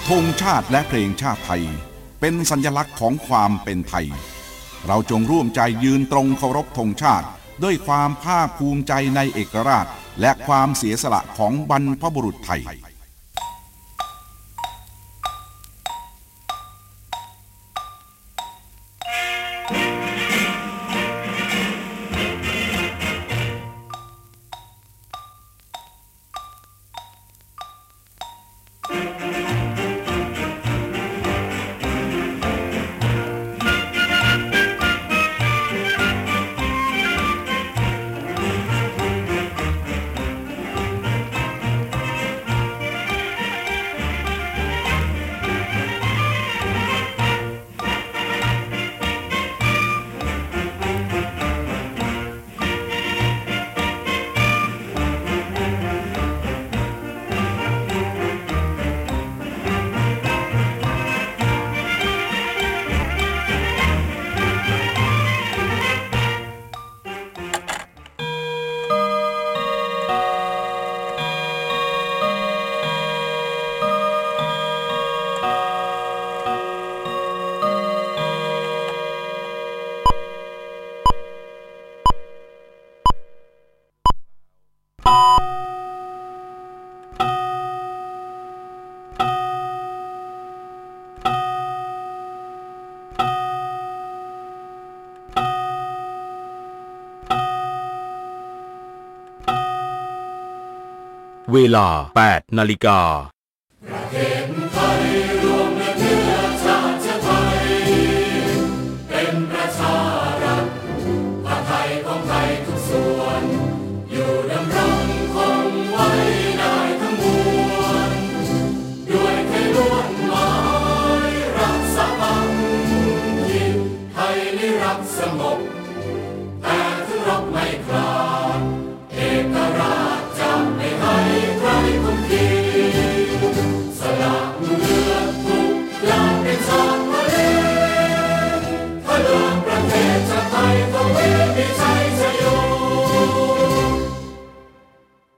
ธงชาติและเพลงชาติไทยเป็นสัญลักษณ์ของความเป็นไทยเราจงร่วมใจยืนตรงเคารพธงชาติด้วยความภาคภูมิใจในเอกราชและความเสียสละของบรรพบุรุษไทยเวลา 8 นาฬิกาประเทศไทยรวมเนื้อชาติไทยเป็นประชารัฐผ้าไทยของไทยทุกส่วนอยู่ดำรงคงไว้ได้ทั้งมวลด้วยไทยล้วนหมายรักษาพันธุ์ไทยนิรักสงบ